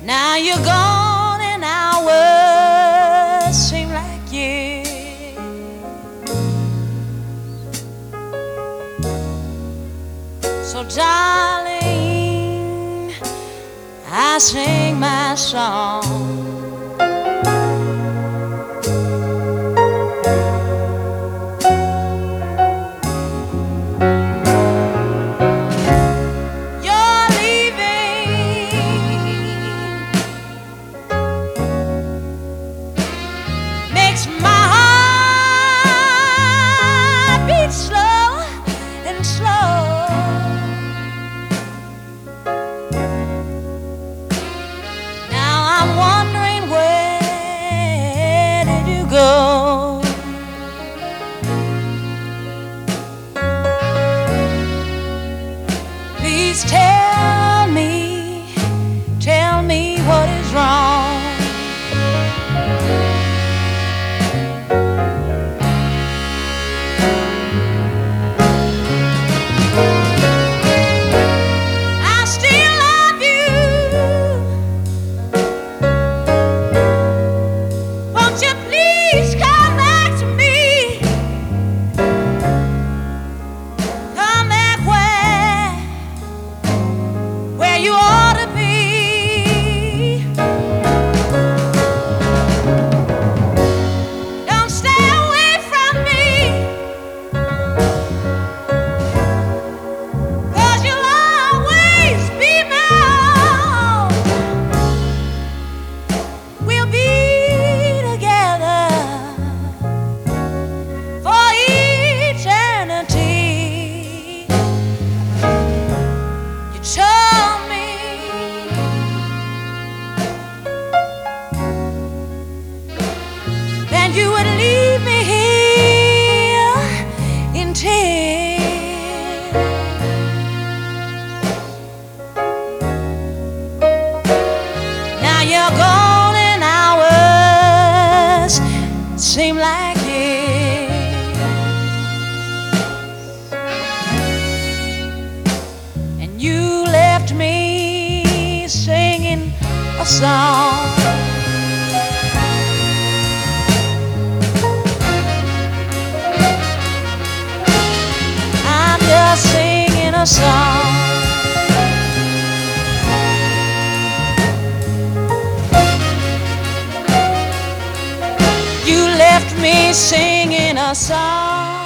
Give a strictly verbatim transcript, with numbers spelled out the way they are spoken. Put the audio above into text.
Now you're gone and hours seem like years. So darling, I sing my song. Makes my heart beat slow and slow. Now I'm wondering, where did you go? Please tell me, tell me what is wrong. You ought to be. Don't stay away from me, 'cause you'll always be my own. We'll be together for eternity. You told me you would leave me here in tears. Now you're gone and hours seem like years, and you left me singing a song. Singing a song. You left me singing a song.